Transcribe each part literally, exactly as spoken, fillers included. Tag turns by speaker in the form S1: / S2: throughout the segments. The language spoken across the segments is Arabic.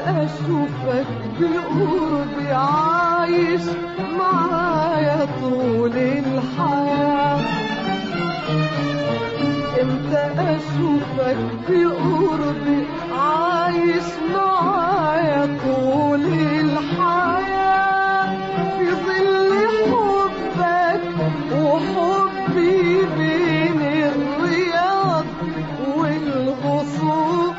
S1: اشوفك بقربي عايش معايا طول الحياة. امتى اشوفك بقربي عايش معايا طول الحياة، في ظل حبك وحبي بين الرياض والغصون.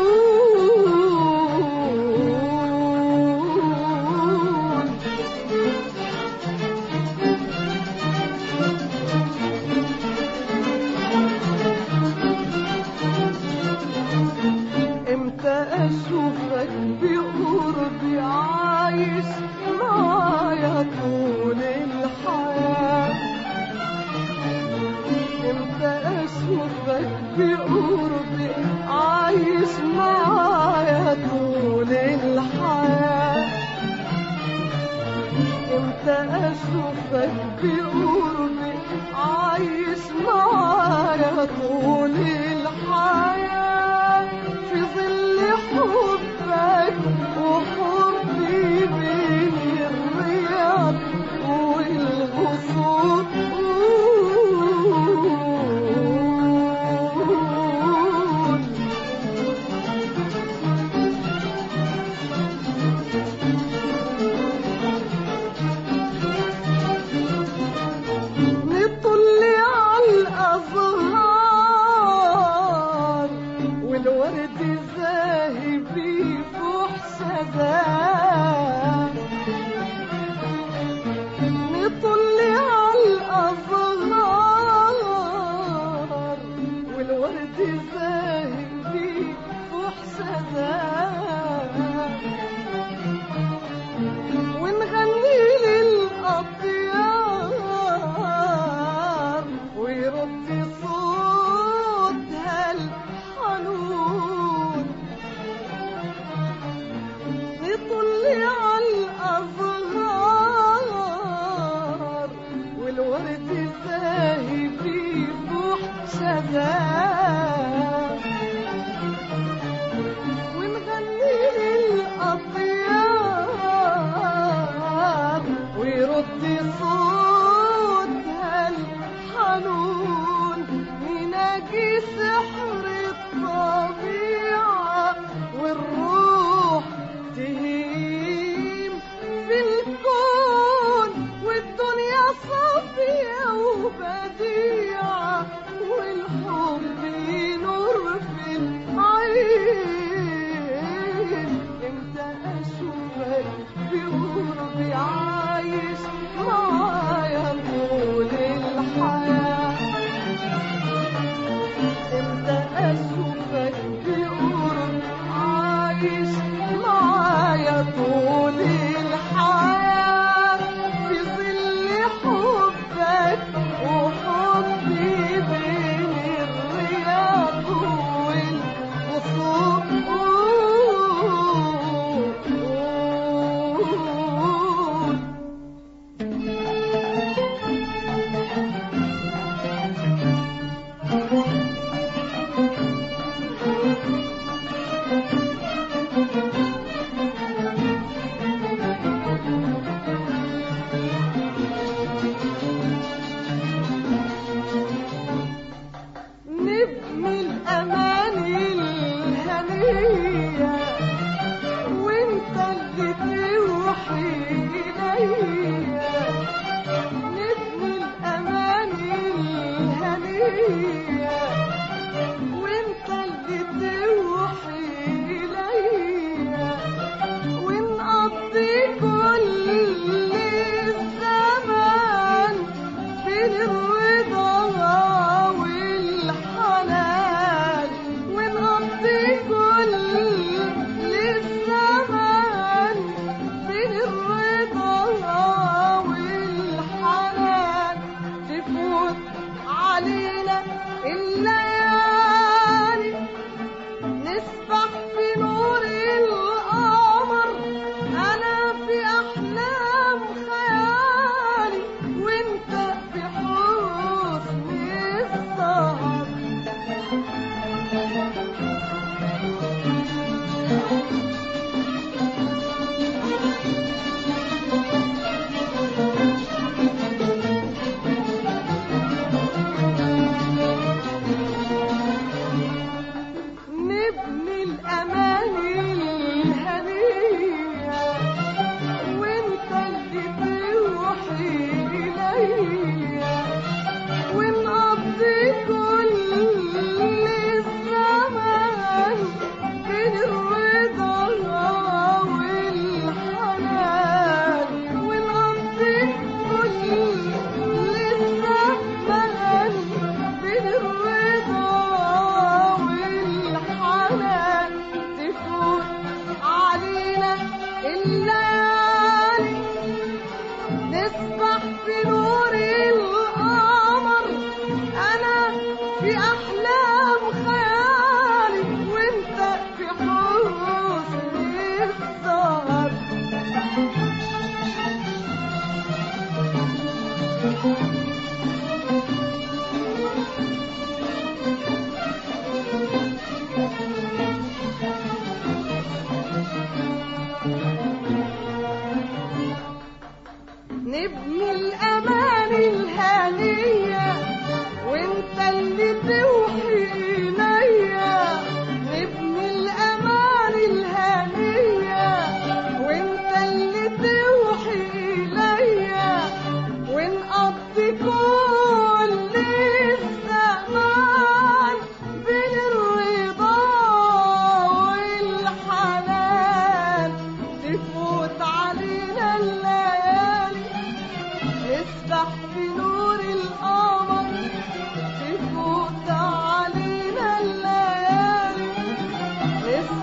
S1: امتى اشوفك بقربي عايش معايا طول الحياة. امتى اشوفك بقربي عايش معايا طول الحياة. امتى اشوفك بقربي عايش معايا طول الحياة، في ظل حبك وحبي بين الرياض والغصون. نطل على الأزهار والورد زاهي بيفوح سداه. نطل على الأزهار والورد زاهي بيفوح سداه، ونغني للأطيار ويرد صوتها الحنون. نطل على الأزهار والورد زاهي بيفوح سداه، ونغني للأطيار ويرد صوتها الحنون. نناجي سحر الطبيعة والروح تهيم في الكون، والدنيا صافية وبديعة والحب نور في العين. امتى اشوفك بقربي عايش معايا طول الحياة. امتى اشوفك بقربي عايش معايا طول الحياة، في ظل حبك وحبي بين الرياض والغصون. نبني الأماني الهنية وانت اللي توحي إليا. نبني الأماني الهنية وانت اللي توحي إليا، ونقضي كل الزمان بين الرضا والحنان. ونقضي كل الزمان بين الرضا والحنان. تفوت علينا الليالي نسبح في نور القمر. أنا في أحلام خيالي وانت في حسن السهر.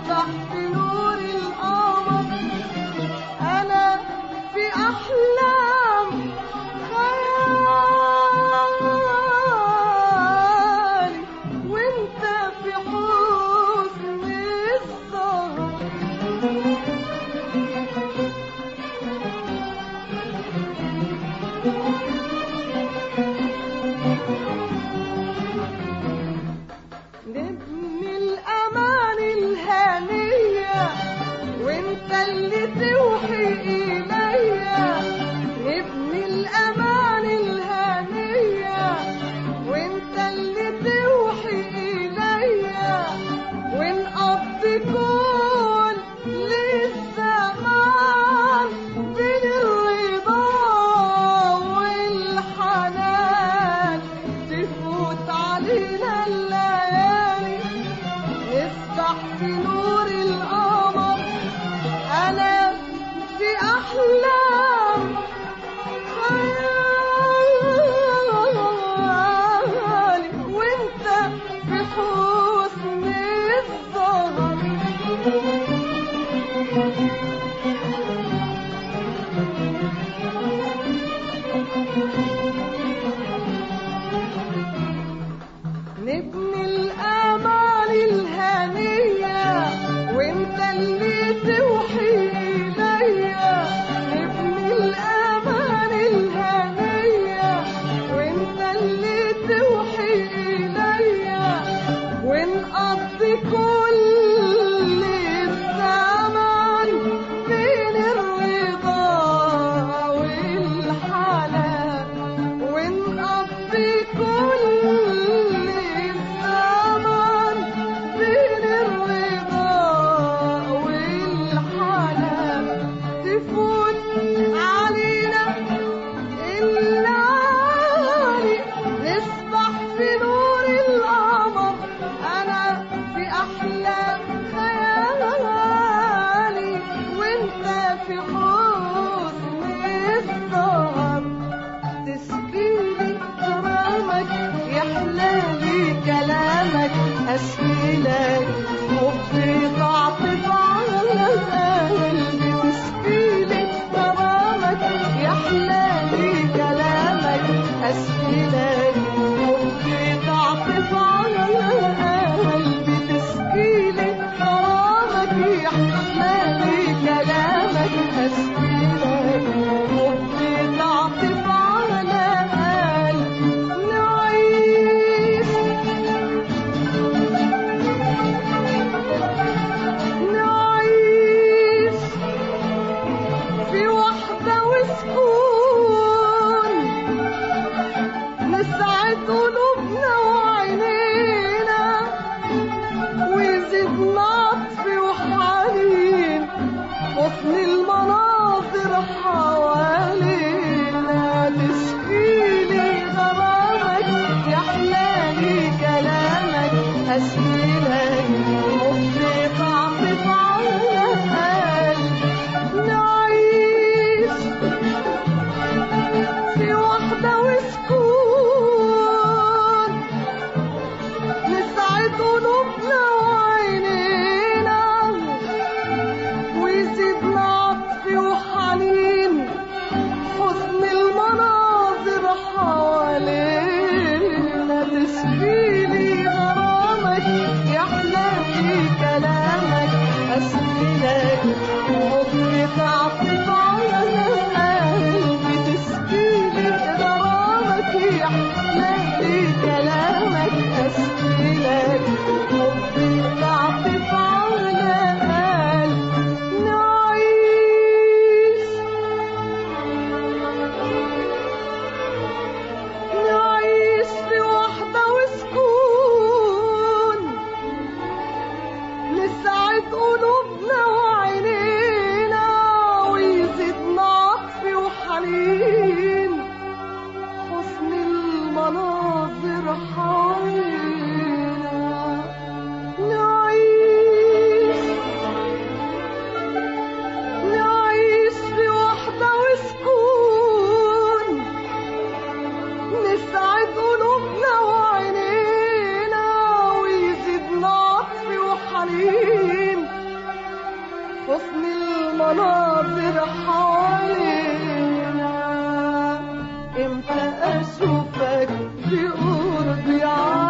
S1: نسبح في نور القمر أنا في أحلام خيالي وانت في حسن السهر نبني الأمان الهنية وانت اللي توحي إليا نبني الأمان الهنية وانت اللي توحي إليا ونقضي كل الزمان بين الرضا والحنان تفوت علينا الليالي نسبح في نور القمر أنا في أحلام خيالي وانت في حسن السهر نبني الآمال الهنية وانت اللي توحي إليا نبني الآمال الهنية وانت اللي توحي إليا ونقضي كل الزمان بين الرضا والحنان ونقضي كل الزمان بين الرضا والحنان تفوت علينا الليالي نسبح في نور القمر أنا في أحلام خيالي وانت في حسن السهر تسقيلي كرامك يحلالي كلامك أسئلك حبي تعطف على قلبي تسقيلي كرامك يحلالي كلامك أسئلك حبي تعطف على قلبي تسقيلي كرامك يحلالي كلامك أسئلك حبي تعطف على قلبي نعيش نعيش في وحدة وسكون نسعد قلوبنا وعينينا ويزيدنا عطف وحنين حسن المناظر حوالينا تشكيلي غرامك يحلالي كلامك أسئلك حبي تعطف على قلبي نعيش في وحدة وسكون نسعد قلوبنا وعينينا ويزيدنا عطف وحنين حسن المناظر حوالينا تشكيلي غرامك يحلالي كلامك أسئلك حبي تعطف على قلبي تسقيلي غرامك يحلالي كلامك أسئلك حبي تعطف على قلبي نعيش نعيش في وحدة وسكون نسعد قلوبنا وعينينا ويزيدنا عطف وحنين حسن المناظر حوالينا نعيش نعيش في وحدة وسكون نسعد قلوبنا وعينينا ويزيدنا عطف وحنين حسن المناظر حوالينا. امتى اشوفك بقربي